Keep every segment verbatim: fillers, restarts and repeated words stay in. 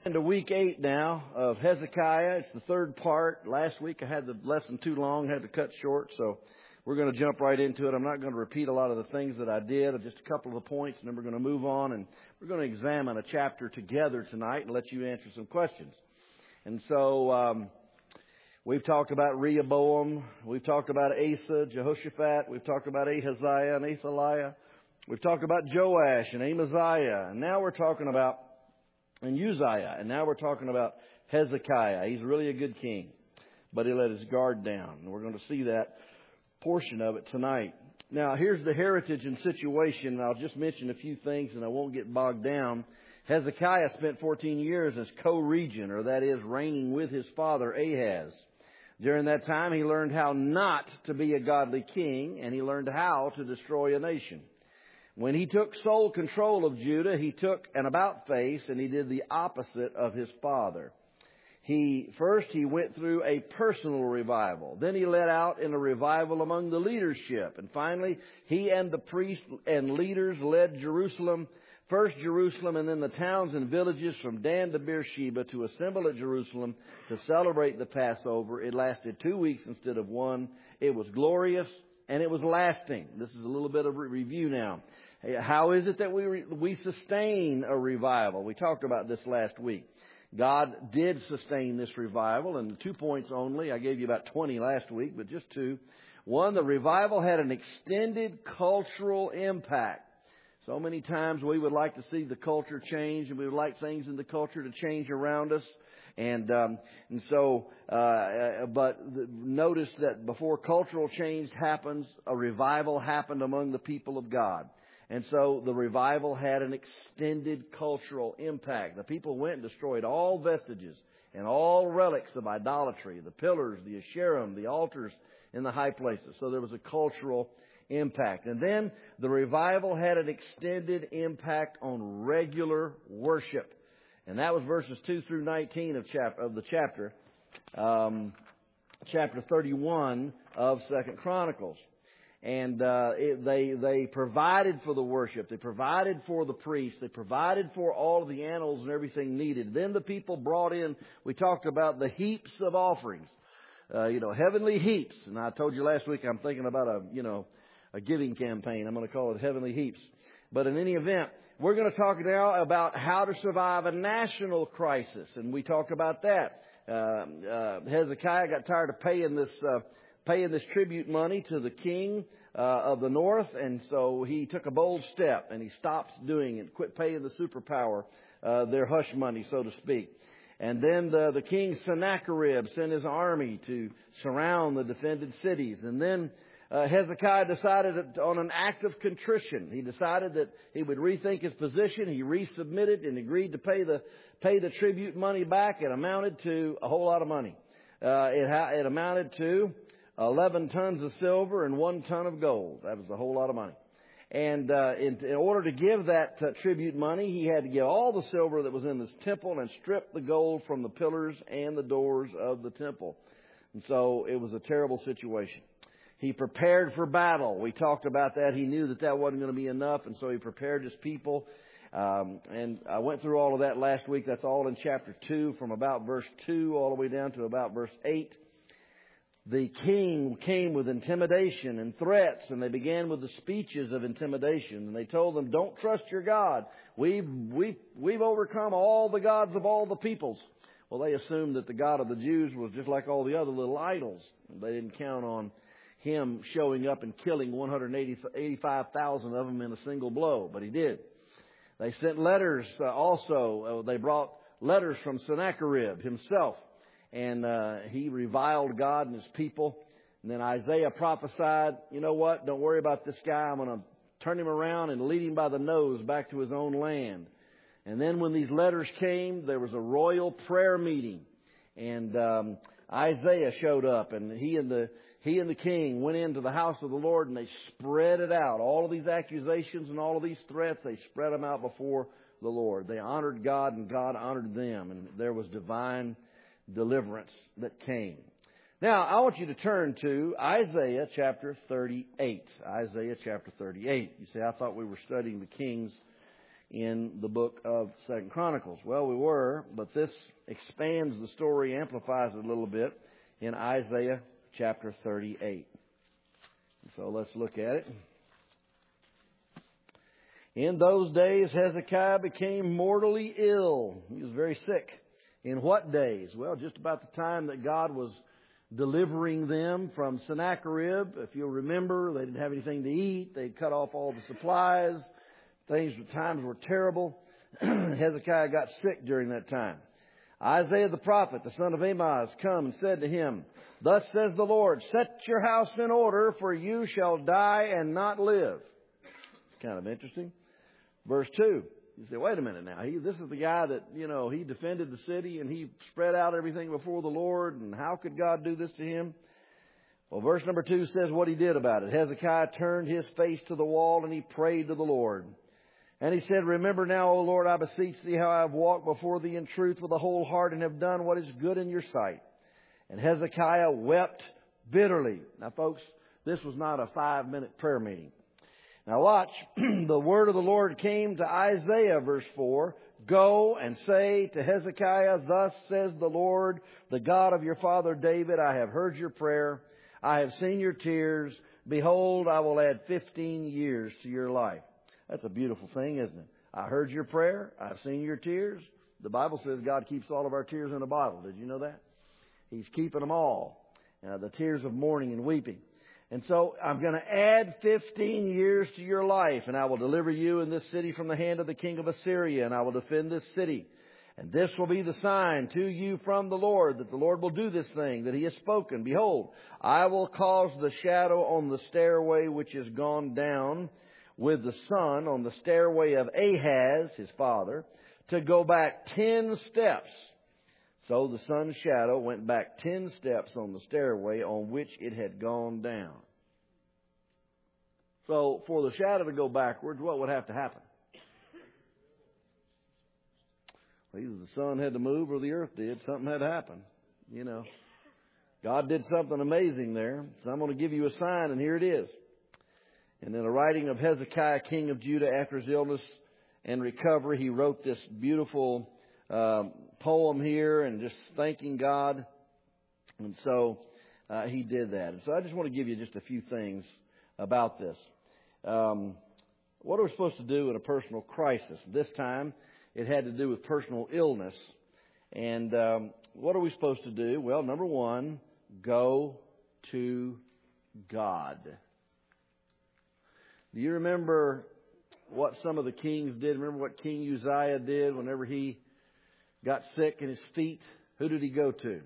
Into week eight now of Hezekiah. It's the third part. Last week I had the lesson too long, had to cut short, so we're going to jump right into it. I'm not going to repeat a lot of the things that I did, just a couple of the points, and then we're going to move on, and we're going to examine a chapter together tonight and let you answer some questions. And so um, we've talked about Rehoboam, we've talked about Asa, Jehoshaphat, we've talked about Ahaziah and Athaliah, we've talked about Joash and Amaziah, and now we're talking about and Uzziah, and now we're talking about Hezekiah. He's really a good king, but he let his guard down. And we're going to see that portion of it tonight. Now, here's the heritage and situation, and I'll just mention a few things, and I won't get bogged down. Hezekiah spent fourteen years as co-regent, or that is, reigning with his father Ahaz. During that time, he learned how not to be a godly king, and he learned how to destroy a nation. When he took sole control of Judah, he took an about-face and he did the opposite of his father. He First, he went through a personal revival. Then he led out in a revival among the leadership. And finally, he and the priests and leaders led Jerusalem, first Jerusalem and then the towns and villages from Dan to Beersheba to assemble at Jerusalem to celebrate the Passover. It lasted two weeks instead of one. It was glorious and it was lasting. This is a little bit of a review now. How is it that we re- we sustain a revival? We talked about this last week. God did sustain this revival, and two points only. I gave you about twenty last week, but just two. One, the revival had an extended cultural impact. So many times we would like to see the culture change, and we would like things in the culture to change around us. And um, and so, uh, but notice that before cultural change happens, a revival happened among the people of God. And so the revival had an extended cultural impact. The people went and destroyed all vestiges and all relics of idolatry, the pillars, the Asherim, the altars in the high places. So there was a cultural impact. And then the revival had an extended impact on regular worship. And that was verses two through nineteen of, chap- of the chapter, um, chapter thirty-one of Second Chronicles. And uh, it, they they provided for the worship. They provided for the priests. They provided for all of the animals and everything needed. Then the people brought in, we talked about the heaps of offerings, uh, you know, heavenly heaps. And I told you last week I'm thinking about a, you know, a giving campaign. I'm going to call it Heavenly Heaps. But in any event, we're going to talk now about how to survive a national crisis. And we talked about that. Uh, uh, Hezekiah got tired of paying this uh paying this tribute money to the king uh, of the north, and so he took a bold step and he stopped doing it, quit paying the superpower uh, their hush money, so to speak. And then the, the king Sennacherib sent his army to surround the defended cities. And then uh, Hezekiah decided on an act of contrition. He decided that he would rethink his position. He resubmitted and agreed to pay the pay the tribute money back. It amounted to a whole lot of money. Uh, it, ha- it amounted to eleven tons of silver and one ton of gold. That was a whole lot of money. And uh, in, in order to give that uh, tribute money, he had to give all the silver that was in this temple and strip the gold from the pillars and the doors of the temple. And so it was a terrible situation. He prepared for battle. We talked about that. He knew that that wasn't going to be enough, and so he prepared his people. Um, and I went through all of that last week. That's all in chapter two, from about verse two all the way down to about verse eight. The king came with intimidation and threats, and they began with the speeches of intimidation. And they told them, don't trust your God. We've, we've, we've overcome all the gods of all the peoples. Well, they assumed that the God of the Jews was just like all the other little idols. They didn't count on him showing up and killing one hundred eighty-five thousand of them in a single blow, but he did. They sent letters uh, also. Uh, they brought letters from Sennacherib himself. And uh, he reviled God and his people. And then Isaiah prophesied, you know what, don't worry about this guy. I'm going to turn him around and lead him by the nose back to his own land. And then when these letters came, there was a royal prayer meeting. And um, Isaiah showed up, and he and the he and the king went into the house of the Lord, and they spread it out. All of these accusations and all of these threats, they spread them out before the Lord. They honored God, and God honored them. And there was divine deliverance that came. Now, I want you to turn to Isaiah chapter thirty-eight. Isaiah chapter thirty-eight. You say, I thought we were studying the kings in the book of Second Chronicles. Well, we were, but this expands the story, amplifies it a little bit in Isaiah chapter thirty-eight. So let's look at it. In those days, Hezekiah became mortally ill. He was very sick. In what days? Well, just about the time that God was delivering them from Sennacherib. If you'll remember, they didn't have anything to eat. They'd cut off all the supplies. Things, times were terrible. Hezekiah got sick during that time. Isaiah the prophet, the son of Amoz, come and said to him, Thus says the Lord, set your house in order, for you shall die and not live. It's kind of interesting. Verse two. You say, wait a minute now. He, this is the guy that, you know, he defended the city and he spread out everything before the Lord. And how could God do this to him? Well, verse number two says what he did about it. Hezekiah turned his face to the wall and he prayed to the Lord. And he said, Remember now, O Lord, I beseech thee how I have walked before thee in truth with a whole heart and have done what is good in your sight. And Hezekiah wept bitterly. Now, folks, this was not a five-minute prayer meeting. Now watch, the word of the Lord came to Isaiah, verse four, Go and say to Hezekiah, Thus says the Lord, the God of your father David, I have heard your prayer, I have seen your tears, behold, I will add fifteen years to your life. That's a beautiful thing, isn't it? I heard your prayer, I've seen your tears. The Bible says God keeps all of our tears in a bottle. Did you know that? He's keeping them all, uh, the tears of mourning and weeping. And so I'm going to add fifteen years to your life, and I will deliver you and this city from the hand of the king of Assyria, and I will defend this city. And this will be the sign to you from the Lord, that the Lord will do this thing that he has spoken. Behold, I will cause the shadow on the stairway which is gone down with the sun on the stairway of Ahaz, his father, to go back ten steps. So the sun's shadow went back ten steps on the stairway on which it had gone down. So for the shadow to go backwards, what would have to happen? Well, either the sun had to move or the earth did. Something had to happen. You know, God did something amazing there. So I'm going to give you a sign, and here it is. And in a writing of Hezekiah, king of Judah, after his illness and recovery, he wrote this beautiful um, poem here and just thanking God. And so uh, he did that. And so I just want to give you just a few things about this. Um, what are we supposed to do in a personal crisis? This time it had to do with personal illness. And um, what are we supposed to do? Well, number one, go to God. Do you remember what some of the kings did? Remember what King Uzziah did whenever he got sick in his feet? Who did he go to?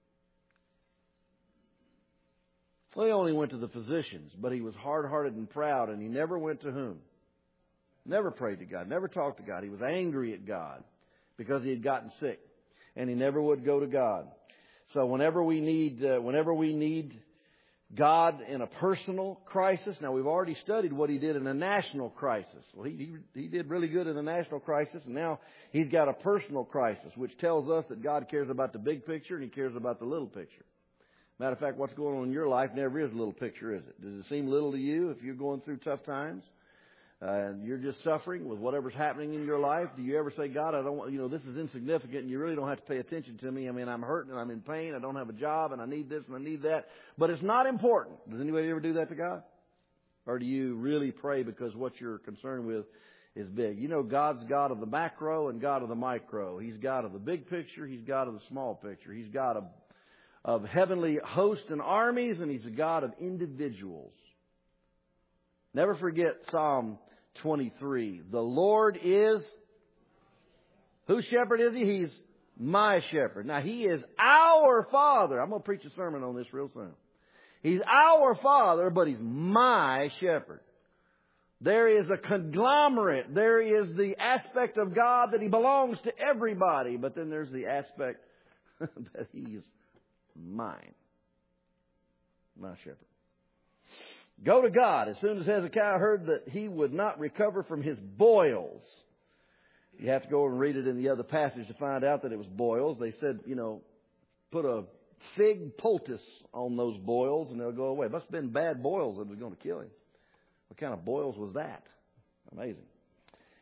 Well, he only went to the physicians, but he was hard-hearted and proud, and he never went to whom? Never prayed to God, never talked to God. He was angry at God because he had gotten sick, and he never would go to God. So whenever we need, uh, whenever we need God in a personal crisis. Now, we've already studied what he did in a national crisis. Well, he, he, he did really good in the national crisis, and now he's got a personal crisis, which tells us that God cares about the big picture and he cares about the little picture. Matter of fact, what's going on in your life never is a little picture, is it? Does it seem little to you if you're going through tough times? Uh, and you're just suffering with whatever's happening in your life? Do you ever say, God, I don't want, you know, this is insignificant and you really don't have to pay attention to me. I mean, I'm hurting and I'm in pain. I don't have a job and I need this and I need that. But it's not important. Does anybody ever do that to God? Or do you really pray because what you're concerned with is big? You know, God's God of the macro and God of the micro. He's God of the big picture. He's God of the small picture. He's God of, of heavenly hosts and armies, and he's a God of individuals. Never forget Psalm twenty-three. The Lord is, whose shepherd is he? He's my shepherd. Now, he is our Father. I'm going to preach a sermon on this real soon. He's our Father, but he's my shepherd. There is a conglomerate. There is the aspect of God that he belongs to everybody, but then there's the aspect that he's mine. My shepherd. Go to God. As soon as Hezekiah heard that he would not recover from his boils. You have to go and read it in the other passage to find out that it was boils. They said, you know, put a fig poultice on those boils and they'll go away. It must have been bad boils that was going to kill him. What kind of boils was that? Amazing.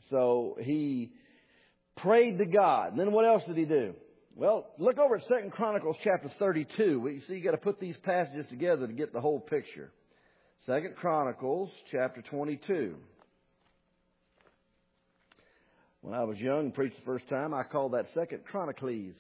so he prayed to God. And then what else did he do? Well, look over at Second Chronicles chapter thirty-two. We see you got to put these passages together to get the whole picture. Second Chronicles chapter twenty-two. When I was young and preached the first time, I called that Second Chronicles.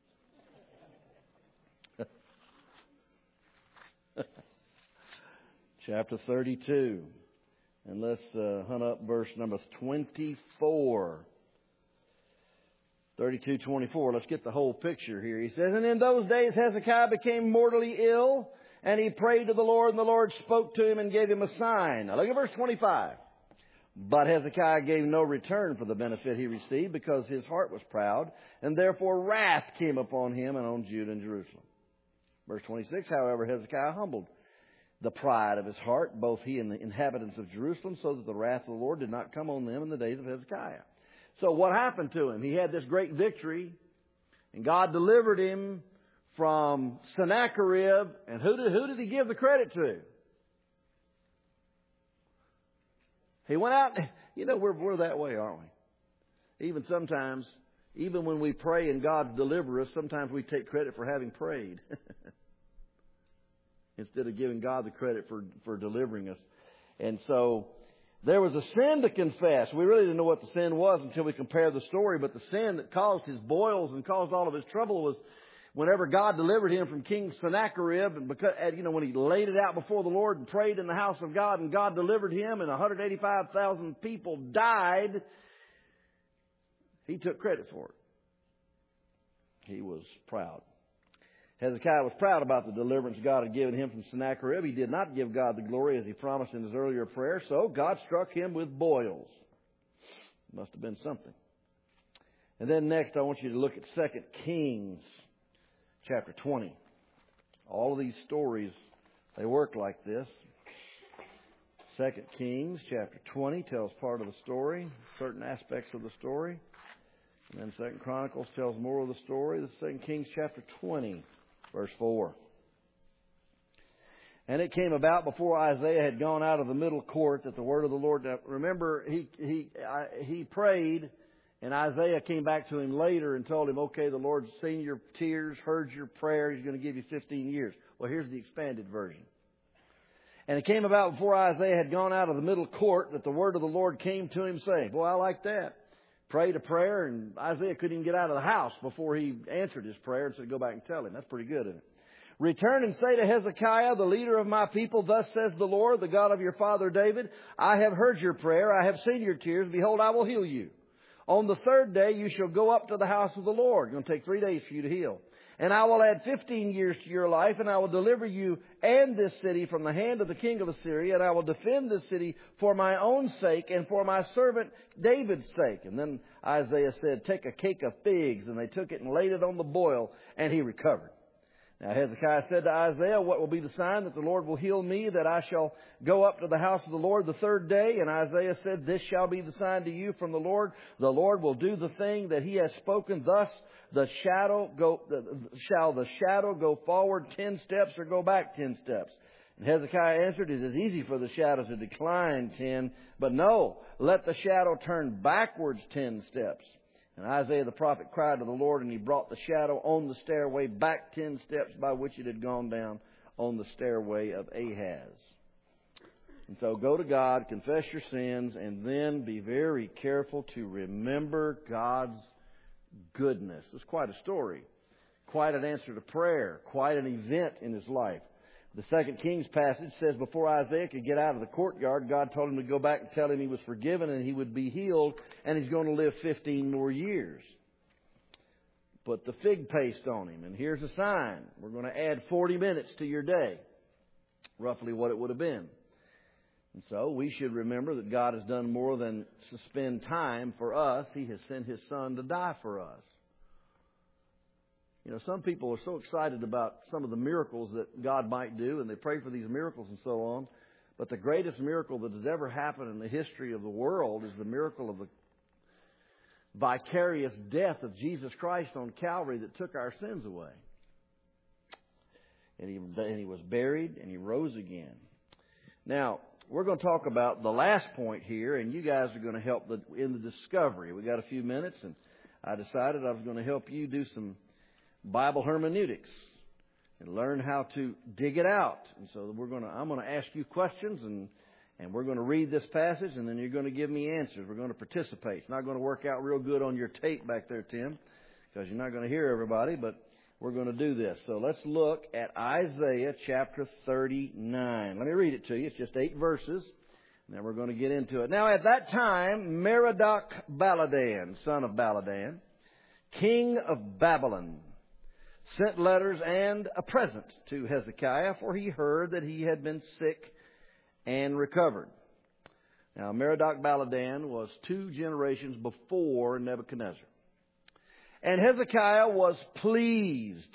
Chapter thirty-two. And let's uh, hunt up verse number twenty-four. thirty-two twenty-four. Let's get the whole picture here. He says, and in those days Hezekiah became mortally ill, and he prayed to the Lord, and the Lord spoke to him and gave him a sign. Now look at verse twenty-five. But Hezekiah gave no return for the benefit he received, because his heart was proud, and therefore wrath came upon him and on Judah and Jerusalem. Verse twenty-six, however, Hezekiah humbled the pride of his heart, both he and the inhabitants of Jerusalem, so that the wrath of the Lord did not come on them in the days of Hezekiah. So what happened to him? He had this great victory, and God delivered him from Sennacherib. And who did, who did he give the credit to? He went out, you know, we're, we're that way, aren't we? Even sometimes, even when we pray and God delivers us, sometimes we take credit for having prayed. Instead of giving God the credit for, for delivering us. And so there was a sin to confess. We really didn't know what the sin was until we compared the story. But the sin that caused his boils and caused all of his trouble was whenever God delivered him from King Sennacherib. And because, you know, when he laid it out before the Lord and prayed in the house of God, and God delivered him, and one hundred eighty-five thousand people died, he took credit for it. He was proud. Hezekiah was proud about the deliverance God had given him from Sennacherib. He did not give God the glory as he promised in his earlier prayer, so God struck him with boils. Must have been something. And then next I want you to look at Second Kings chapter twenty. All of these stories, they work like this. Second Kings chapter twenty tells part of the story, certain aspects of the story. And then Second Chronicles tells more of the story. This is Second Kings chapter twenty. Verse four. And it came about before Isaiah had gone out of the middle court that the word of the Lord... Now, remember, he he he prayed, and Isaiah came back to him later and told him, okay, the Lord's seen your tears, heard your prayer, He's going to give you fifteen years. Well, here's the expanded version. And it came about before Isaiah had gone out of the middle court that the word of the Lord came to him, saying, boy, I like that. Prayed a prayer, and Isaiah couldn't even get out of the house before he answered his prayer and said, go back and tell him. That's pretty good, isn't it? Return and say to Hezekiah, the leader of my people, thus says the Lord, the God of your father David, I have heard your prayer, I have seen your tears, behold, I will heal you. On the third day you shall go up to the house of the Lord. It's going to take three days for you to heal. And I will add fifteen years to your life, and I will deliver you and this city from the hand of the king of Assyria, and I will defend this city for my own sake and for my servant David's sake. And then Isaiah said, take a cake of figs, and they took it and laid it on the boil, and he recovered. Now Hezekiah said to Isaiah, what will be the sign that the Lord will heal me, that I shall go up to the house of the Lord the third day? And Isaiah said, this shall be the sign to you from the Lord. The Lord will do the thing that he has spoken. Thus the shadow go, shall the shadow go forward ten steps or go back ten steps? And Hezekiah answered, it is easy for the shadow to decline ten, but no, let the shadow turn backwards ten steps. And Isaiah the prophet cried to the Lord, and he brought the shadow on the stairway back ten steps by which it had gone down on the stairway of Ahaz. And so go to God, confess your sins, and then be very careful to remember God's goodness. It's quite a story, quite an answer to prayer, quite an event in his life. The Second Kings passage says before Isaiah could get out of the courtyard, God told him to go back and tell him he was forgiven and he would be healed, and he's going to live fifteen more years. Put the fig paste on him, and here's a sign. We're going to add forty minutes to your day, roughly what it would have been. And so we should remember that God has done more than suspend time for us. He has sent His Son to die for us. You know, some people are so excited about some of the miracles that God might do, and they pray for these miracles and so on. But the greatest miracle that has ever happened in the history of the world is the miracle of the vicarious death of Jesus Christ on Calvary that took our sins away. And he, and he was buried, and He rose again. Now, we're going to talk about the last point here, and you guys are going to help the, in the discovery. We got a few minutes, and I decided I was going to help you do some Bible hermeneutics and learn how to dig it out. And so we're going to, I'm going to ask you questions, and and we're going to read this passage, and then you're going to give me answers. We're going to participate. It's not going to work out real good on your tape back there, Tim, because you're not going to hear everybody, but we're going to do this. So let's look at Isaiah chapter thirty-nine. Let me read it to you. It's just eight verses, and then we're going to get into it. Now, at that time, Merodach Baladan, son of Baladan, king of Babylon, sent letters and a present to Hezekiah, for he heard that he had been sick and recovered. Now, Merodach Baladan was two generations before Nebuchadnezzar. And Hezekiah was pleased.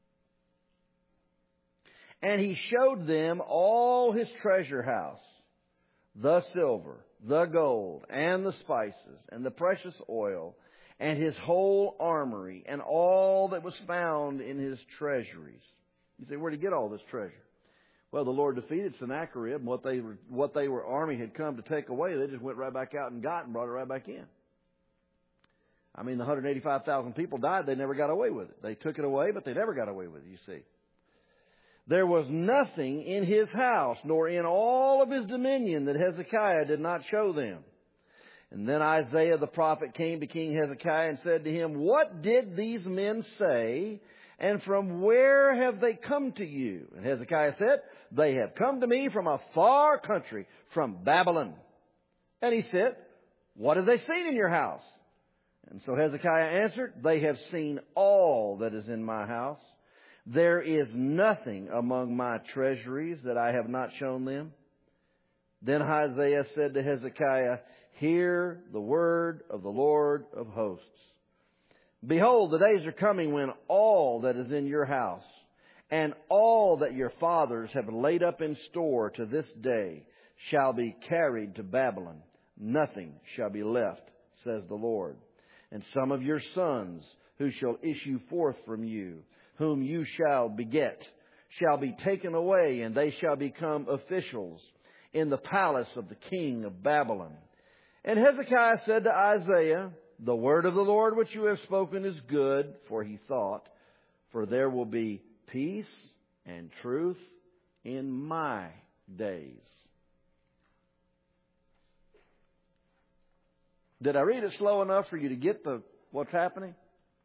And he showed them all his treasure house, the silver, the gold, and the spices, and the precious oil, and his whole armory, and all that was found in his treasuries. You say, where did he get all this treasure? Well, the Lord defeated Sennacherib, and what they were, what they were army had come to take away, they just went right back out and got and brought it right back in. I mean, the one hundred eighty-five thousand people died. They never got away with it. They took it away, but they never got away with it, you see. There was nothing in his house, nor in all of his dominion, that Hezekiah did not show them. And then Isaiah the prophet came to King Hezekiah and said to him, what did these men say, and from where have they come to you? And Hezekiah said, they have come to me from a far country, from Babylon. And he said, what have they seen in your house? And so Hezekiah answered, they have seen all that is in my house. There is nothing among my treasuries that I have not shown them. Then Isaiah said to Hezekiah, hear the word of the Lord of hosts. Behold, the days are coming when all that is in your house and all that your fathers have laid up in store to this day shall be carried to Babylon. Nothing shall be left, says the Lord. And some of your sons who shall issue forth from you, whom you shall beget, shall be taken away, and they shall become officials in the palace of the king of Babylon. And Hezekiah said to Isaiah, the word of the Lord which you have spoken is good, for he thought, for there will be peace and truth in my days. Did I read it slow enough for you to get the what's happening?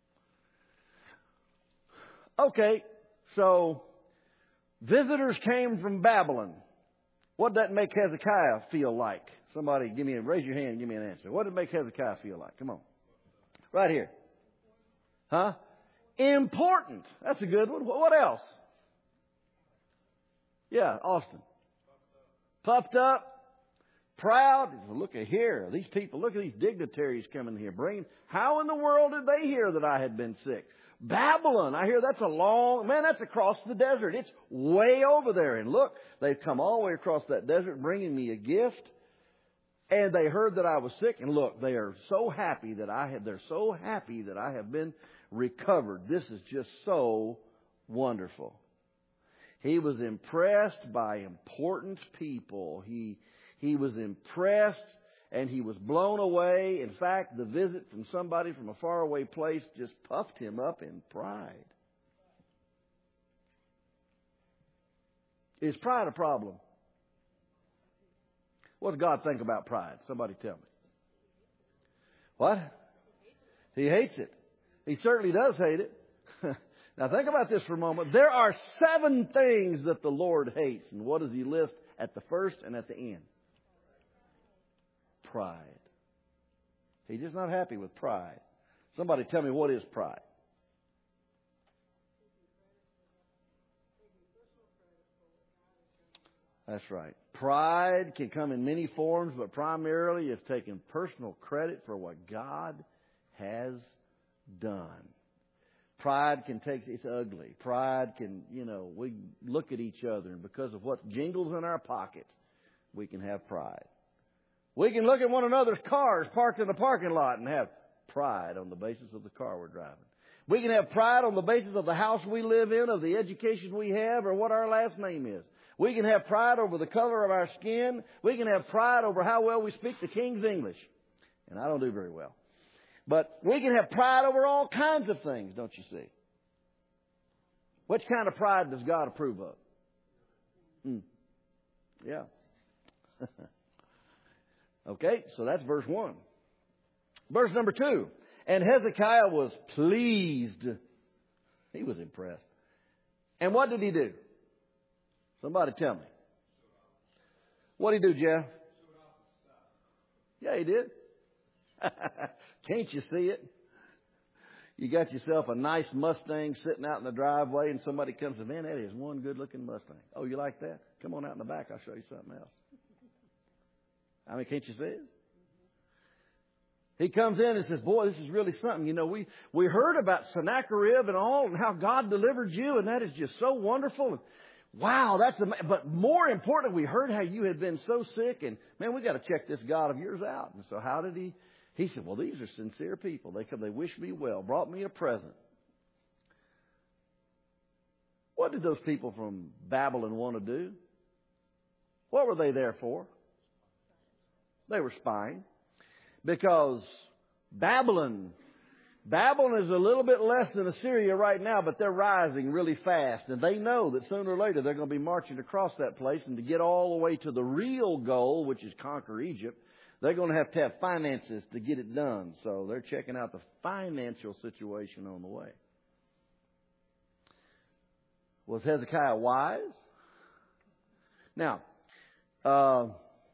Okay, so visitors came from Babylon. What did that make Hezekiah feel like? Somebody give me a, raise your hand and give me an answer. What did it make Hezekiah feel like? Come on. Right here. Huh? Important. That's a good one. What else? Yeah, Austin. Puffed up. Proud. Look at here. These people, look at these dignitaries coming here. Bringing, how in the world did they hear that I had been sick? Babylon. I hear that's a long, man, that's across the desert. It's way over there. And look, they've come all the way across that desert bringing me a gift. And they heard that I was sick. And look, they are so happy that I have, they're so happy that I have been recovered. This is just so wonderful. He was impressed by important people. He, he was impressed and he was blown away. In fact, the visit from somebody from a faraway place just puffed him up in pride. Is pride a problem? What does God think about pride? Somebody tell me. What? He hates it. He certainly does hate it. Now think about this for a moment. There are seven things that the Lord hates. And what does he list at the first and at the end? Pride. He's just not happy with pride. Somebody tell me, what is pride? That's right. Pride can come in many forms, but primarily it's taking personal credit for what God has done. Pride can take, it's ugly. Pride can, you know, we look at each other, and because of what jingles in our pockets, we can have pride. We can look at one another's cars parked in the parking lot and have pride on the basis of the car we're driving. We can have pride on the basis of the house we live in, of the education we have, or what our last name is. We can have pride over the color of our skin. We can have pride over how well we speak the King's English. And I don't do very well. But we can have pride over all kinds of things, don't you see? Which kind of pride does God approve of? Hmm. Yeah. Okay, so that's verse one. Verse number two. And Hezekiah was pleased. He was impressed. And what did he do? Somebody tell me. What did he do, Jeff? Yeah, he did. Can't you see it? You got yourself a nice Mustang sitting out in the driveway and somebody comes and, man, that is one good looking Mustang. Oh, you like that? Come on out in the back. I'll show you something else. I mean, can't you see it? He comes in and says, boy, this is really something. You know, we, we heard about Sennacherib and all and how God delivered you, and that is just so wonderful. And wow, that's amazing. But more importantly, we heard how you had been so sick, and man, we got to check this God of yours out. And so how did he? He said, well, these are sincere people. They come, they wish me well, brought me a present. What did those people from Babylon want to do? What were they there for? They were spying. Because Babylon, Babylon is a little bit less than Assyria right now, but they're rising really fast. And they know that sooner or later they're going to be marching across that place. And to get all the way to the real goal, which is conquer Egypt, they're going to have to have finances to get it done. So they're checking out the financial situation on the way. Was Hezekiah wise? Now, uh,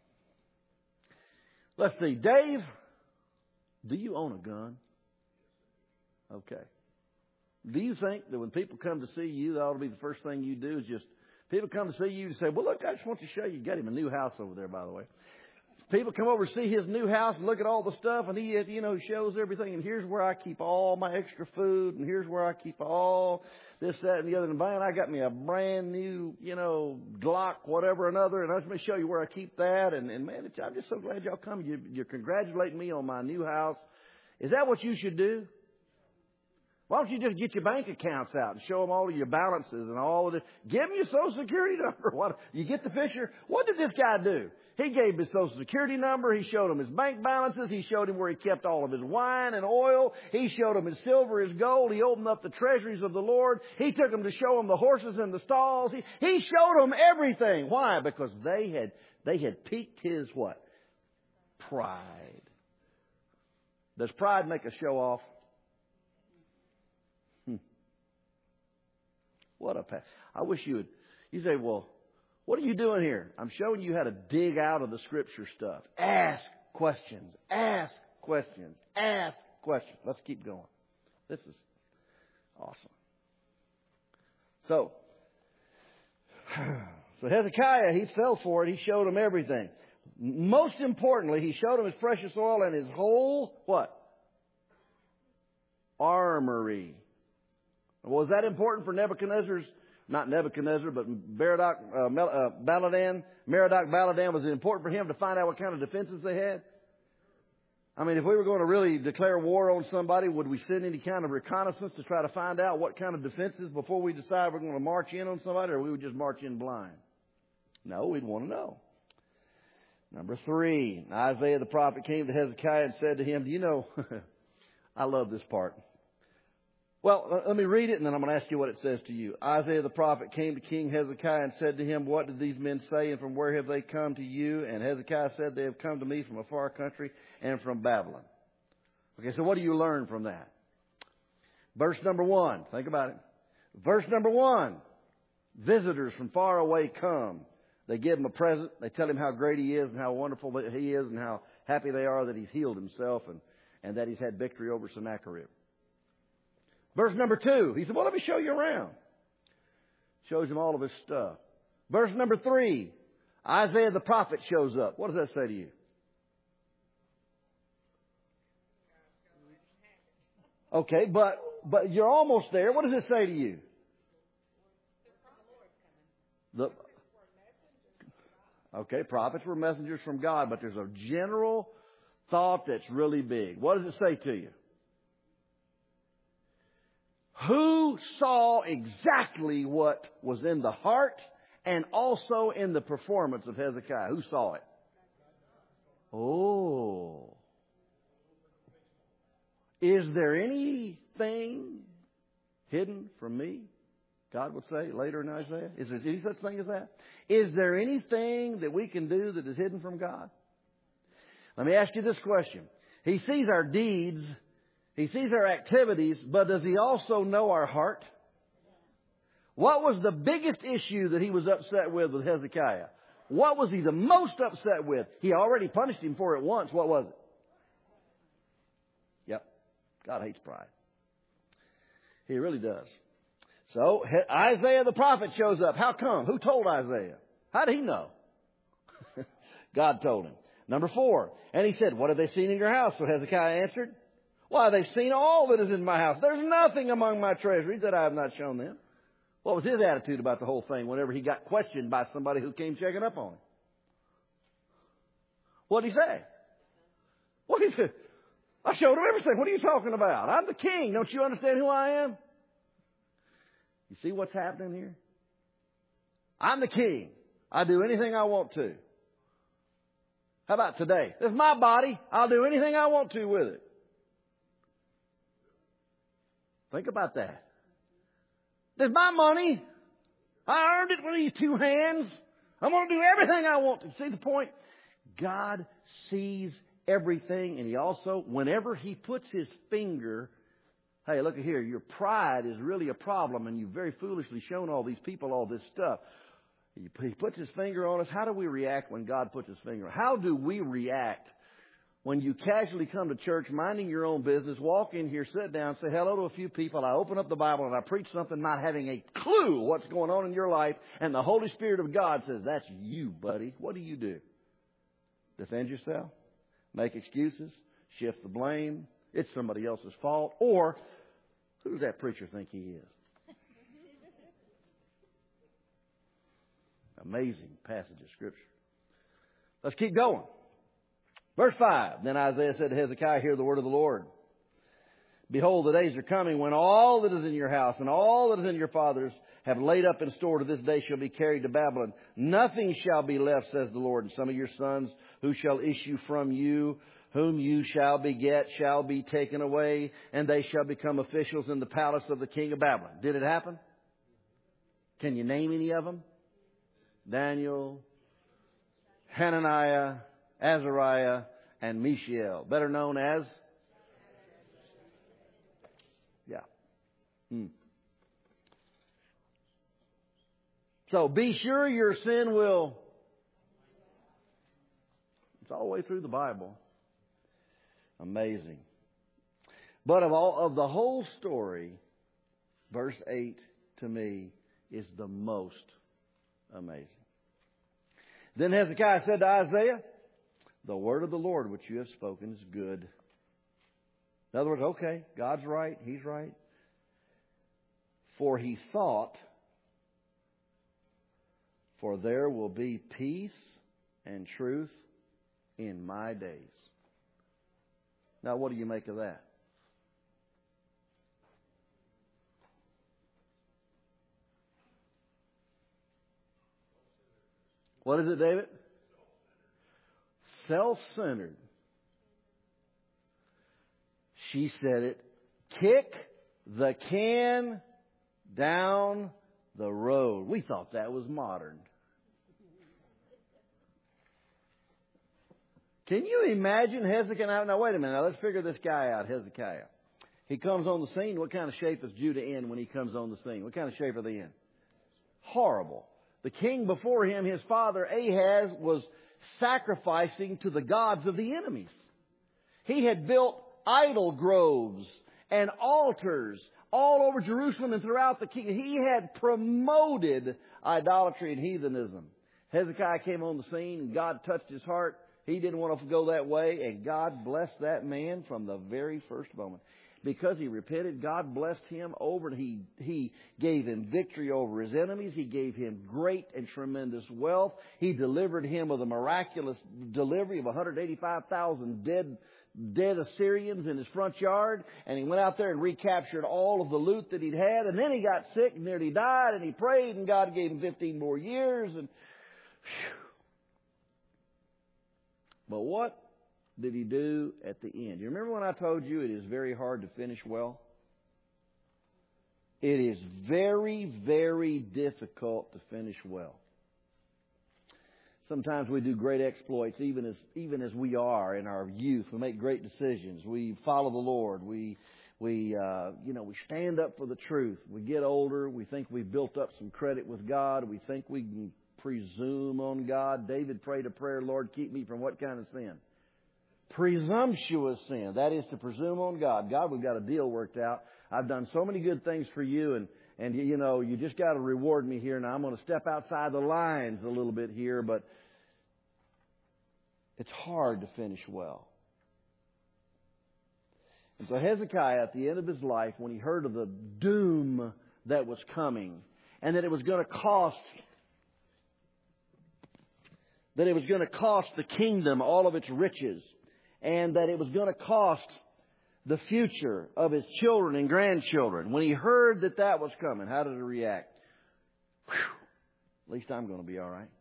let's see. Dave, do you own a gun? Okay. Do you think that when people come to see you, that ought to be the first thing you do is just, people come to see you and say, well, look, I just want to show you. You got him a new house over there, by the way. People come over to see his new house and look at all the stuff, and he, you know, shows everything. And here's where I keep all my extra food, and here's where I keep all this, that, and the other. And man, I got me a brand new, you know, Glock, whatever, another. And let me show you where I keep that. And, and man, it's, I'm just so glad y'all come. You, you're congratulating me on my new house. Is that what you should do? Why don't you just get your bank accounts out and show them all of your balances and all of this? Give them your Social Security number. What, you get the picture? What did this guy do? He gave his Social Security number. He showed him his bank balances. He showed him where he kept all of his wine and oil. He showed him his silver, his gold. He opened up the treasuries of the Lord. He took him to show him the horses in the stalls. He, he showed him everything. Why? Because they had, they had piqued his what? Pride. Does pride make us show off? Hmm. What a pass. I wish you would. You say, well, what are you doing here? I'm showing you how to dig out of the Scripture stuff. Ask questions. Ask questions. Ask questions. Let's keep going. This is awesome. So, so Hezekiah, he fell for it. He showed him everything. Most importantly, he showed him his precious oil and his whole, what? Armory. Was that important for Nebuchadnezzar's? Not Nebuchadnezzar, but Merodach, uh, Mel, uh, Baladan. Merodach Baladan, was it important for him to find out what kind of defenses they had? I mean, if we were going to really declare war on somebody, would we send any kind of reconnaissance to try to find out what kind of defenses before we decide we're going to march in on somebody, or we would just march in blind? No, we'd want to know. Number three, Isaiah the prophet came to Hezekiah and said to him, do you know, I love this part. Well, let me read it, and then I'm going to ask you what it says to you. Isaiah the prophet came to King Hezekiah and said to him, what did these men say, and from where have they come to you? And Hezekiah said, they have come to me from a far country and from Babylon. Okay, so what do you learn from that? Verse number one. Think about it. Verse number one. Visitors from far away come. They give him a present. They tell him how great he is and how wonderful he is and how happy they are that he's healed himself and, and that he's had victory over Sennacherib. Verse number two, he said, well, let me show you around. Shows him all of his stuff. Verse number three, Isaiah the prophet shows up. What does that say to you? Okay, but but you're almost there. What does it say to you? The, okay, prophets were messengers from God, but there's a general thought that's really big. What does it say to you? Who saw exactly what was in the heart and also in the performance of Hezekiah. Who saw it? Oh. Is there anything hidden from me? God would say later in Isaiah. Is there any such thing as that? Is there anything that we can do that is hidden from God? Let me ask you this question. He sees our deeds. He sees our activities, but does He also know our heart? What was the biggest issue that He was upset with with Hezekiah? What was He the most upset with? He already punished him for it once. What was it? Yep. God hates pride. He really does. So Isaiah the prophet shows up. How come? Who told Isaiah? How did he know? God told him. Number four. And he said, what have they seen in your house? So Hezekiah answered, why, they've seen all that is in my house. There's nothing among my treasuries that I have not shown them. What was his attitude about the whole thing whenever he got questioned by somebody who came checking up on him? What did he say? What did he say? I showed him everything. What are you talking about? I'm the king. Don't you understand who I am? You see what's happening here? I'm the king. I do anything I want to. How about today? This is my body. I'll do anything I want to with it. Think about that. This is my money. I earned it with these two hands. I'm going to do everything I want to. See the point? God sees everything, and He also, whenever He puts His finger, hey, look at here, your pride is really a problem, and you've very foolishly shown all these people all this stuff. He puts His finger on us. How do we react when God puts His finger on us? How do we react when you casually come to church, minding your own business, walk in here, sit down, say hello to a few people, I open up the Bible and I preach something not having a clue what's going on in your life, and the Holy Spirit of God says, that's you, buddy. What do you do? Defend yourself? Make excuses? Shift the blame? It's somebody else's fault? Or, who does that preacher think he is? Amazing passage of Scripture. Let's keep going. Verse five. Then Isaiah said to Hezekiah, hear the word of the Lord. Behold, the days are coming when all that is in your house and all that is in your father's have laid up in store to this day shall be carried to Babylon. Nothing shall be left, says the Lord. And some of your sons who shall issue from you, whom you shall beget, shall be taken away, and they shall become officials in the palace of the king of Babylon. Did it happen? Can you name any of them? Daniel, Hananiah, Azariah, and Mishael, better known as? Yeah. Hmm. So be sure your sin will. It's all the way through the Bible. Amazing. But of all of the whole story, verse eight to me is the most amazing. Then Hezekiah said to Isaiah, the word of the Lord which you have spoken is good. In other words, okay, God's right, He's right. For he thought, for there will be peace and truth in my days. Now, what do you make of that? What is it, David? Self-centered. She said it. Kick the can down the road. We thought that was modern. Can you imagine Hezekiah? Now, wait a minute. Now, let's figure this guy out, Hezekiah. He comes on the scene. What kind of shape is Judah in when he comes on the scene? What kind of shape are they in? Horrible. The king before him, his father Ahaz, was sacrificing to the gods of the enemies. He had built idol groves and altars all over Jerusalem and throughout the kingdom. He had promoted idolatry and heathenism. Hezekiah came on the scene and God touched his heart. He didn't want to go that way, and God blessed that man from the very first moment. Because he repented, God blessed him over, and he, he gave him victory over his enemies. He gave him great and tremendous wealth. He delivered him with a miraculous delivery of one hundred eighty-five thousand dead dead Assyrians in his front yard, and he went out there and recaptured all of the loot that he'd had, and then he got sick and nearly died, and he prayed, and God gave him fifteen more years, and whew. But what did he do at the end? You remember when I told you it is very hard to finish well? It is very, very difficult to finish well. Sometimes we do great exploits, even as even as we are in our youth. We make great decisions. We follow the Lord. We we uh, you know we stand up for the truth. We get older. We think we've built up some credit with God. We think we can presume on God. David prayed a prayer, Lord, keep me from what kind of sin? Presumptuous sin. That is to presume on God. God, we've got a deal worked out. I've done so many good things for you, and And, you know, you just got to reward me here. Now, I'm going to step outside the lines a little bit here, but it's hard to finish well. And so Hezekiah, at the end of his life, when he heard of the doom that was coming, and that it was going to cost, that it was going to cost the kingdom all of its riches, and that it was going to cost the future of his children and grandchildren. When he heard that that was coming, how did he react? Whew, at least I'm going to be all right.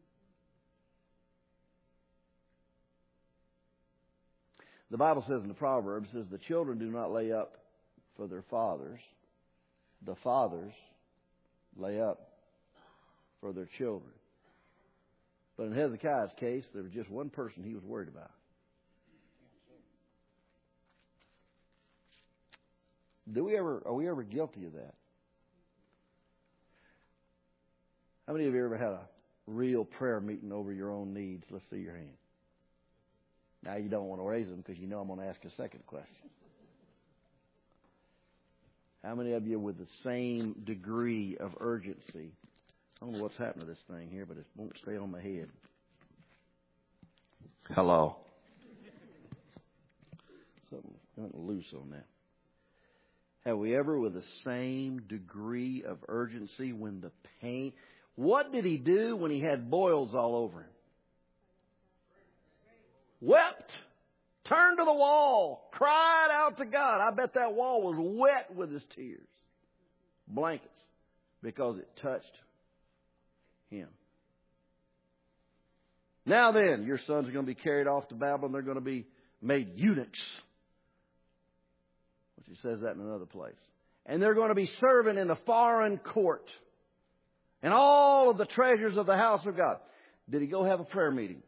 The Bible says in the Proverbs, says the children do not lay up for their fathers. The fathers lay up for their children. But in Hezekiah's case, there was just one person he was worried about. Do we ever, are we ever guilty of that? How many of you ever had a real prayer meeting over your own needs? Let's see your hand. Now you don't want to raise them because you know I'm going to ask a second question. How many of you with the same degree of urgency? I don't know what's happened to this thing here, but it won't stay on my head. Hello. Something went loose on that. Have we ever, with the same degree of urgency, when the pain... What did he do when he had boils all over him? Wept. Turned to the wall. Cried out to God. I bet that wall was wet with his tears. Blankets. Because it touched him. Now then, your sons are going to be carried off to Babylon. They're going to be made eunuchs. He says that in another place. And they're going to be serving in a foreign court. And all of the treasures of the house of God. Did he go have a prayer meeting?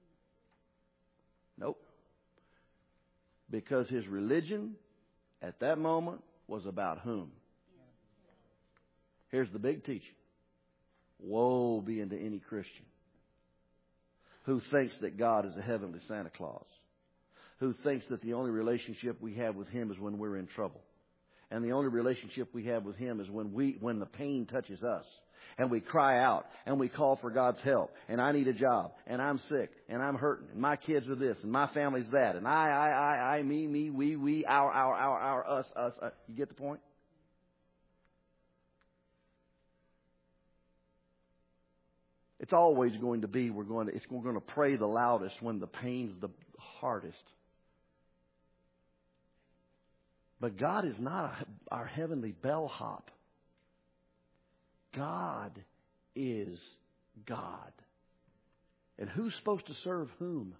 Nope. Because his religion at that moment was about whom? Here's the big teaching. Woe be unto any Christian who thinks that God is a heavenly Santa Claus. Who thinks that the only relationship we have with Him is when we're in trouble. And the only relationship we have with Him is when we, when the pain touches us. And we cry out and we call for God's help. And I need a job. And I'm sick. And I'm hurting. And my kids are this. And my family's that. And I, I, I, I, me, me, we, we, our, our, our, our, us, us, us. You get the point? It's always going to be, we're going to, it's, we're going to pray the loudest when the pain's the hardest. But God is not a, our heavenly bellhop. God is God. And who's supposed to serve whom?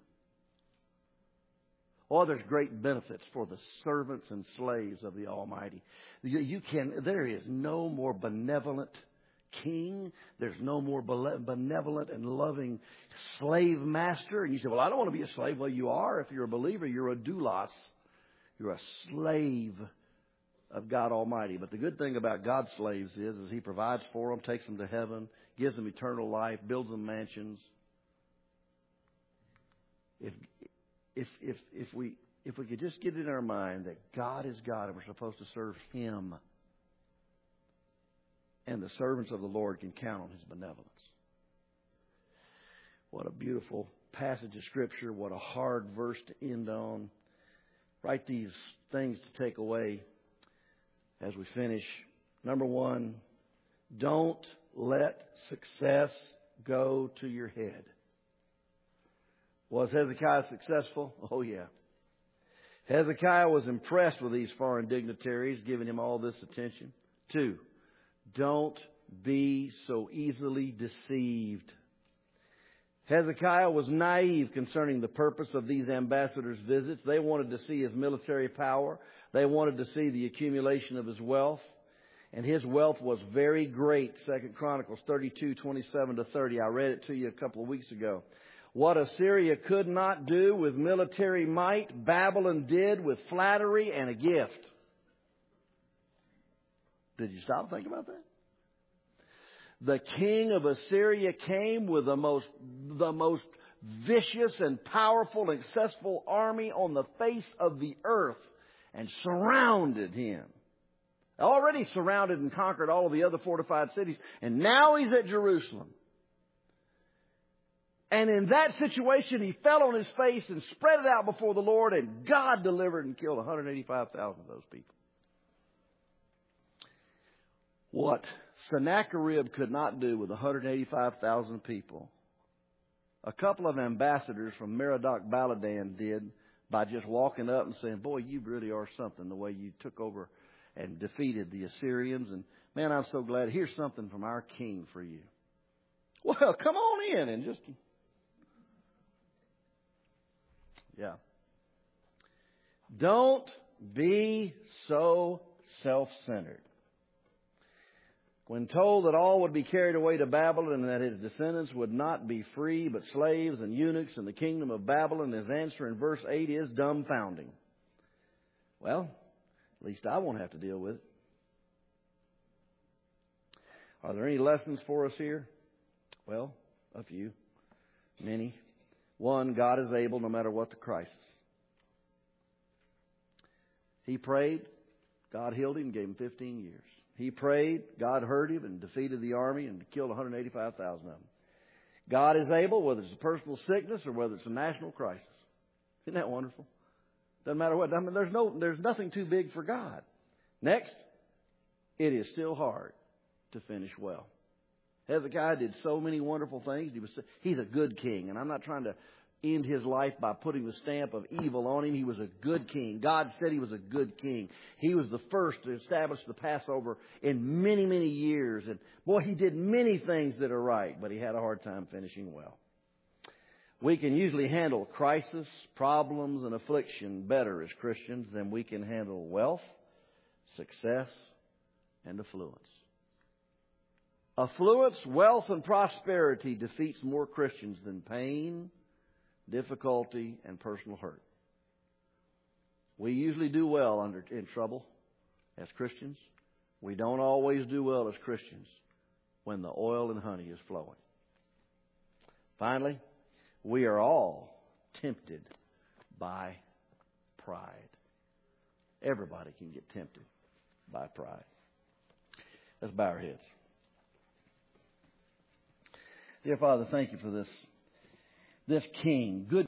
Oh, there's great benefits for the servants and slaves of the Almighty. You, you can, there is no more benevolent king. There's no more benevolent and loving slave master. And you say, well, I don't want to be a slave. Well, you are. If you're a believer, you're a doulos. You're a slave of God Almighty. But the good thing about God's slaves is, is He provides for them, takes them to heaven, gives them eternal life, builds them mansions. If if if if we if we could just get it in our mind that God is God and we're supposed to serve Him, and the servants of the Lord can count on His benevolence. What a beautiful passage of Scripture. What a hard verse to end on. Write these things to take away as we finish. Number one, don't let success go to your head. Was Hezekiah successful? Oh, yeah. Hezekiah was impressed with these foreign dignitaries giving him all this attention. Two, don't be so easily deceived. Hezekiah was naive concerning the purpose of these ambassadors' visits. They wanted to see his military power. They wanted to see the accumulation of his wealth. And his wealth was very great. Second Chronicles thirty-two, twenty-seven to thirty. I read it to you a couple of weeks ago. What Assyria could not do with military might, Babylon did with flattery and a gift. Did you stop and think about that? The king of Assyria came with the most, the most vicious and powerful and successful army on the face of the earth and surrounded him. Already surrounded and conquered all of the other fortified cities, and now he's at Jerusalem. And in that situation, he fell on his face and spread it out before the Lord, and God delivered and killed one hundred eighty-five thousand of those people. What Sennacherib could not do with one hundred eighty-five thousand people, a couple of ambassadors from Merodach Baladan did by just walking up and saying, boy, you really are something, the way you took over and defeated the Assyrians. And man, I'm so glad. Here's something from our king for you. Well, come on in and just... Yeah. Don't be so self-centered. When told that all would be carried away to Babylon and that his descendants would not be free but slaves and eunuchs in the kingdom of Babylon, his answer in verse eight is dumbfounding. Well, at least I won't have to deal with it. Are there any lessons for us here? Well, a few. Many. One, God is able no matter what the crisis. He prayed. God healed him and gave him fifteen years. He prayed. God heard him and defeated the army and killed one hundred eighty-five thousand of them. God is able, whether it's a personal sickness or whether it's a national crisis. Isn't that wonderful? Doesn't matter what. I mean, there's no, there's nothing too big for God. Next, it is still hard to finish well. Hezekiah did so many wonderful things. He was, he's a good king. And I'm not trying to end his life by putting the stamp of evil on him. He was a good king. God said he was a good king. He was the first to establish the Passover in many, many years. And boy, he did many things that are right, but he had a hard time finishing well. We can usually handle crisis, problems, and affliction better as Christians than we can handle wealth, success, and affluence. Affluence, wealth, and prosperity defeats more Christians than pain, difficulty, and personal hurt. We usually do well under in trouble as Christians. We don't always do well as Christians when the oil and honey is flowing. Finally, we are all tempted by pride. Everybody can get tempted by pride. Let's bow our heads. Dear Father, thank you for this, this king, good